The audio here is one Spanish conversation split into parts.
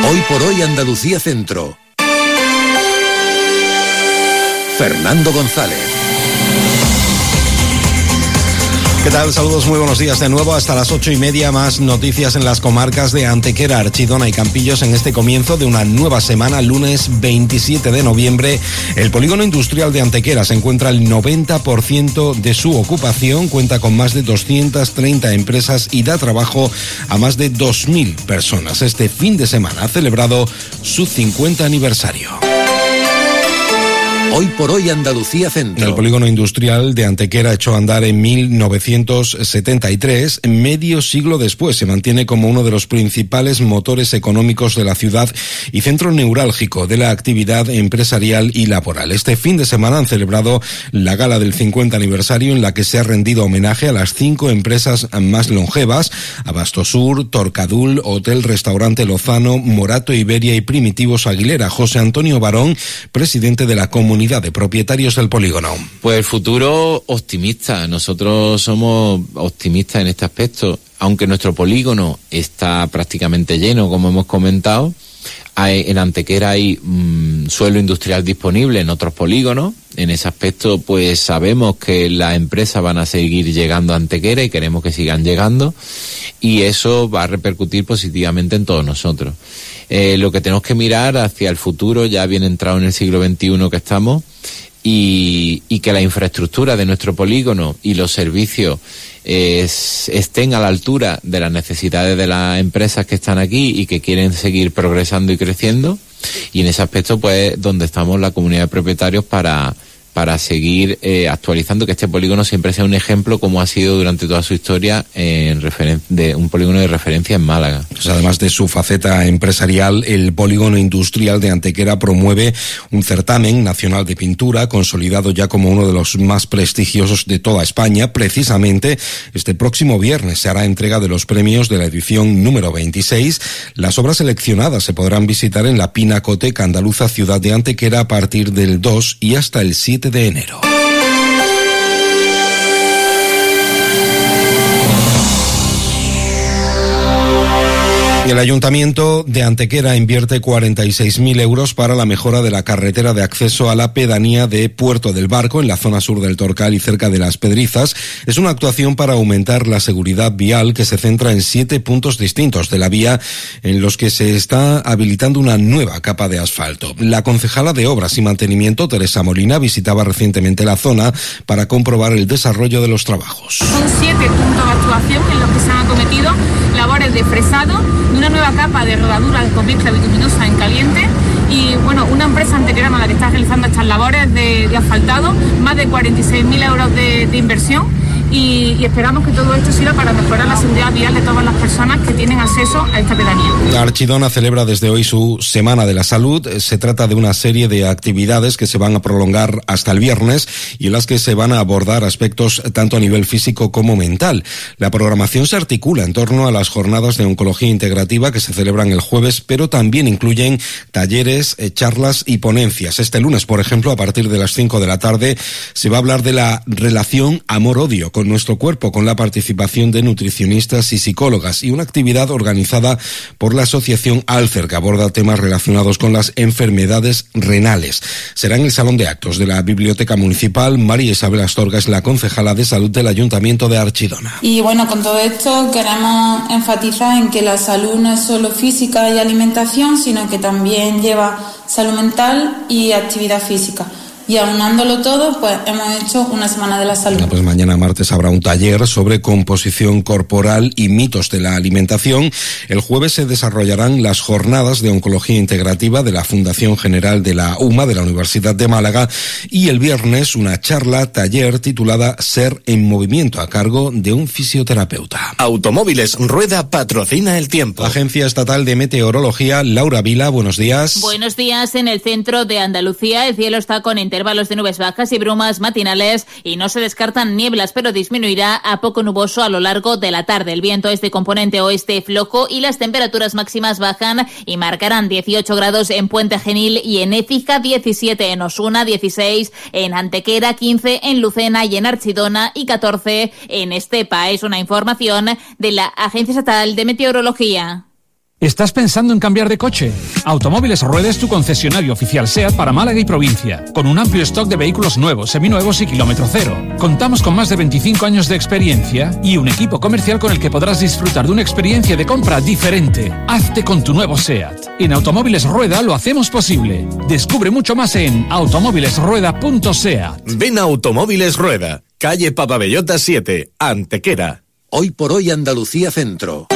Hoy por hoy Andalucía Centro. Fernando González. ¿Qué tal? Saludos, muy buenos días de nuevo. Hasta las 8:30, más noticias en las comarcas de Antequera, Archidona y Campillos en este comienzo de una nueva semana, lunes 27 de noviembre. El polígono industrial de Antequera se encuentra al 90% de su ocupación, cuenta con más de 230 empresas y da trabajo a más de 2.000 personas. Este fin de semana ha celebrado su 50 aniversario. Hoy por hoy Andalucía Centro. El polígono industrial de Antequera echó a andar en 1973. Medio siglo después se mantiene como uno de los principales motores económicos de la ciudad y centro neurálgico de la actividad empresarial y laboral. Este fin de semana han celebrado la gala del 50 aniversario en la que se ha rendido homenaje a las 5 empresas más longevas: Abastosur, Torcadul, Hotel Restaurante Lozano, Morato Iberia y Primitivos Aguilera. José Antonio Barón, presidente de la Comunidad de Propietarios del polígono. Pues el futuro optimista. Nosotros somos optimistas en este aspecto. Aunque nuestro polígono está prácticamente lleno, como hemos comentado, en Antequera hay suelo industrial disponible en otros polígonos. En ese aspecto, pues sabemos que las empresas van a seguir llegando a Antequera y queremos que sigan llegando, y eso va a repercutir positivamente en todos nosotros. Lo que tenemos que mirar hacia el futuro, ya bien entrado en el siglo XXI que estamos, y que la infraestructura de nuestro polígono y los servicios estén a la altura de las necesidades de las empresas que están aquí y que quieren seguir progresando y creciendo. Y en ese aspecto, pues, donde estamos la comunidad de propietarios para seguir actualizando, que este polígono siempre sea un ejemplo, como ha sido durante toda su historia, de un polígono de referencia en Málaga. Pues además de su faceta empresarial, el polígono industrial de Antequera promueve un certamen nacional de pintura, consolidado ya como uno de los más prestigiosos de toda España. Precisamente este próximo viernes se hará entrega de los premios de la edición número 26. Las obras seleccionadas se podrán visitar en la Pinacoteca Andaluza Ciudad de Antequera a partir del 2 y hasta el 7 de enero. Y el Ayuntamiento de Antequera invierte 46.000 euros para la mejora de la carretera de acceso a la pedanía de Puerto del Barco, en la zona sur del Torcal y cerca de Las Pedrizas. Es una actuación para aumentar la seguridad vial que se centra en 7 puntos distintos de la vía, en los que se está habilitando una nueva capa de asfalto. La concejala de Obras y Mantenimiento, Teresa Molina, visitaba recientemente la zona para comprobar el desarrollo de los trabajos. Son 7 puntos de actuación en los que se han acometido labores de fresado, una nueva capa de rodadura con mezcla bituminosa en caliente y, bueno, una empresa antequerana la que está realizando estas labores de asfaltado, más de 46.000 euros de inversión, y esperamos que todo esto sirva para mejorar la seguridad vial de todas las personas que tienen acceso a esta pedanía. La Archidona celebra desde hoy su Semana de la Salud. Se trata de una serie de actividades que se van a prolongar hasta el viernes y en las que se van a abordar aspectos tanto a nivel físico como mental. La programación se articula en torno a las jornadas de oncología integrativa que se celebran el jueves, pero también incluyen talleres, charlas y ponencias. Este lunes, por ejemplo, a partir de las 5 de la tarde, se va a hablar de la relación amor-odio con nuestro cuerpo, con la participación de nutricionistas y psicólogas, y una actividad organizada por la Asociación Alcer que aborda temas relacionados con las enfermedades renales. Será en el Salón de Actos de la Biblioteca Municipal. María Isabel Astorga es la concejala de Salud del Ayuntamiento de Archidona. Y bueno, con todo esto queremos enfatizar en que la salud no es solo física y alimentación, sino que también lleva salud mental y actividad física. Y aunándolo todo, pues hemos hecho una Semana de la Salud. Pues mañana martes habrá un taller sobre composición corporal y mitos de la alimentación. El jueves se desarrollarán las jornadas de oncología integrativa de la Fundación General de la UMA de la Universidad de Málaga, y el viernes una charla taller titulada Ser en Movimiento, a cargo de un fisioterapeuta. Automóviles Rueda patrocina el tiempo. La Agencia Estatal de Meteorología, Laura Vila, buenos días. Buenos días. En el centro de Andalucía el cielo está con intervalos de nubes bajas y brumas matinales y no se descartan nieblas, pero disminuirá a poco nuboso a lo largo de la tarde. El viento es de componente oeste flojo y las temperaturas máximas bajan y marcarán 18 grados en Puente Genil y en Écija, 17 en Osuna, 16 en Antequera, 15 en Lucena y en Archidona y 14 en Estepa. Es una información de la Agencia Estatal de Meteorología. ¿Estás pensando en cambiar de coche? Automóviles Rueda es tu concesionario oficial SEAT para Málaga y provincia, con un amplio stock de vehículos nuevos, seminuevos y kilómetro cero. Contamos con más de 25 años de experiencia y un equipo comercial con el que podrás disfrutar de una experiencia de compra diferente. Hazte con tu nuevo SEAT. En Automóviles Rueda lo hacemos posible. Descubre mucho más en automóvilesrueda.seat. Ven a Automóviles Rueda, calle Papabellota 7, Antequera. Hoy por hoy Andalucía Centro.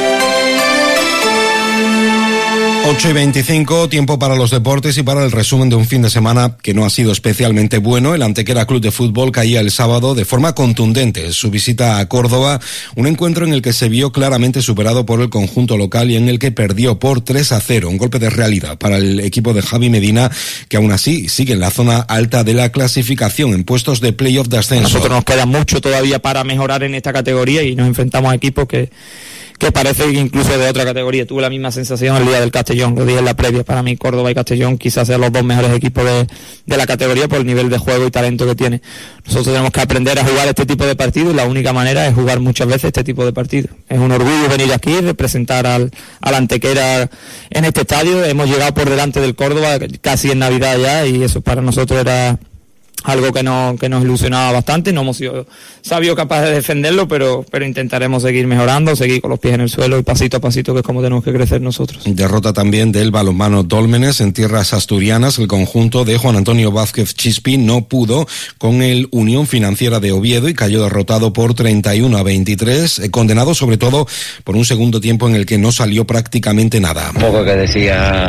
8:25, tiempo para los deportes y para el resumen de un fin de semana que no ha sido especialmente bueno. El Antequera Club de Fútbol caía el sábado de forma contundente en su visita a Córdoba, un encuentro en el que se vio claramente superado por el conjunto local y en el que perdió por 3-0, un golpe de realidad para el equipo de Javi Medina, que aún así sigue en la zona alta de la clasificación, en puestos de playoff de ascenso. A nosotros nos queda mucho todavía para mejorar en esta categoría y nos enfrentamos a equipos que parece que incluso de otra categoría. Tuve la misma sensación el día del Castellón, lo dije en la previa. Para mí Córdoba y Castellón quizás sean los dos mejores equipos de la categoría por el nivel de juego y talento que tiene. Nosotros tenemos que aprender a jugar este tipo de partidos y la única manera es jugar muchas veces este tipo de partidos. Es un orgullo venir aquí, representar al Antequera en este estadio. Hemos llegado por delante del Córdoba casi en Navidad ya y eso para nosotros era algo que nos ilusionaba bastante. No hemos sido sabios capaces de defenderlo, pero intentaremos seguir mejorando, seguir con los pies en el suelo y pasito a pasito, que es como tenemos que crecer nosotros. Derrota también del balonmano Dólmenes en tierras asturianas. El conjunto de Juan Antonio Vázquez Chispi no pudo con el Unión Financiera de Oviedo y cayó derrotado por 31-23, condenado sobre todo por un segundo tiempo en el que no salió prácticamente nada. Poco que decía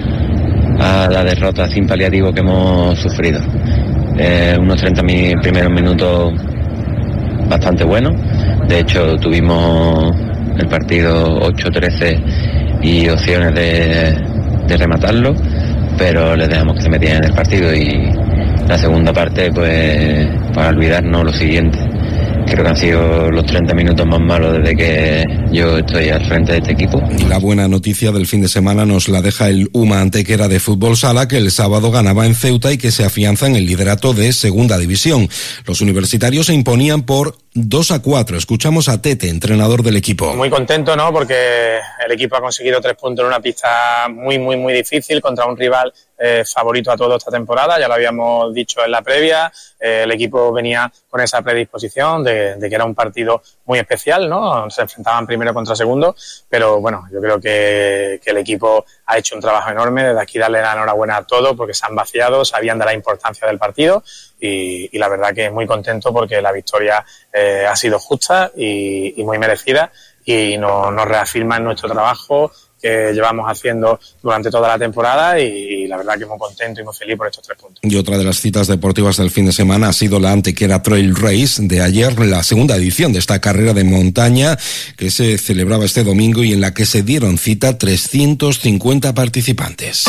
a la derrota sin paliativo que hemos sufrido. Unos 30 primeros minutos bastante buenos. De hecho tuvimos el partido 8-13 y opciones de rematarlo, pero les dejamos que se metieran en el partido. Y la segunda parte, pues para olvidarnos lo siguiente, creo que han sido los 30 minutos más malos desde que yo estoy al frente de este equipo. Y la buena noticia del fin de semana nos la deja el UMA Antequera de Fútbol Sala, que el sábado ganaba en Ceuta y que se afianza en el liderato de Segunda División. Los universitarios se imponían por 2-4. Escuchamos a Tete, entrenador del equipo. Muy contento, ¿no? Porque el equipo ha conseguido 3 puntos en una pista muy, muy, muy difícil contra un rival favorito a todo esta temporada. Ya lo habíamos dicho en la previa. El equipo venía con esa predisposición de que era un partido muy especial, ¿no? Se enfrentaban primero contra segundo, pero bueno, yo creo que el equipo ha hecho un trabajo enorme. Desde aquí darle la enhorabuena a todos porque se han vaciado, sabían de la importancia del partido y la verdad que muy contento porque la victoria ha sido justa y muy merecida y nos reafirma en nuestro trabajo que llevamos haciendo durante toda la temporada y la verdad que muy contento y muy feliz por estos 3 puntos. Y otra de las citas deportivas del fin de semana ha sido la Antequera Trail Race de ayer, la segunda edición de esta carrera de montaña que se celebraba este domingo y en la que se dieron cita 350 participantes.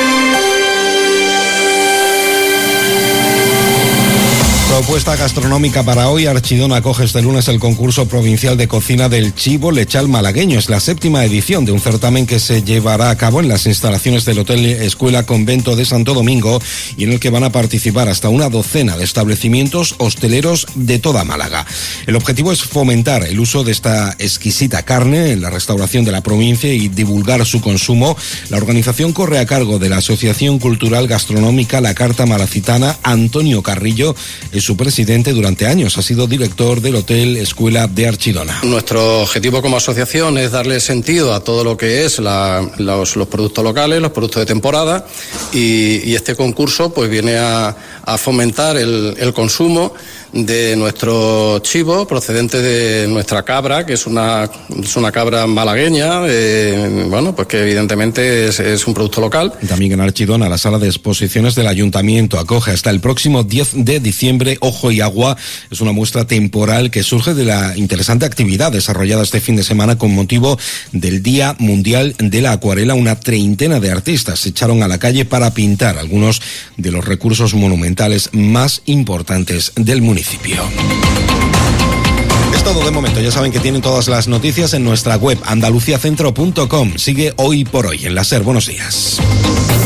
Propuesta gastronómica para hoy. Archidona acoge este lunes el concurso provincial de cocina del chivo lechal malagueño. Es la 7ª edición de un certamen que se llevará a cabo en las instalaciones del Hotel Escuela Convento de Santo Domingo y en el que van a participar hasta una docena de establecimientos hosteleros de toda Málaga. El objetivo es fomentar el uso de esta exquisita carne en la restauración de la provincia y divulgar su consumo. La organización corre a cargo de la Asociación Cultural Gastronómica La Carta Malacitana. Antonio Carrillo es su presidente. Durante años ha sido director del Hotel Escuela de Archidona. Nuestro objetivo como asociación es darle sentido a todo lo que es los productos locales, los productos de temporada y este concurso pues viene a fomentar el consumo de nuestro chivo procedente de nuestra cabra, que es una cabra malagueña, pues que evidentemente es un producto local. También en Archidona, la sala de exposiciones del Ayuntamiento acoge hasta el próximo 10 de diciembre Ojo y Agua. Es una muestra temporal que surge de la interesante actividad desarrollada este fin de semana con motivo del Día Mundial de la Acuarela. Una treintena de artistas se echaron a la calle para pintar algunos de los recursos monumentales más importantes del municipio. Es todo de momento. Ya saben que tienen todas las noticias en nuestra web andaluciacentro.com. Sigue Hoy por Hoy en la SER. Buenos días.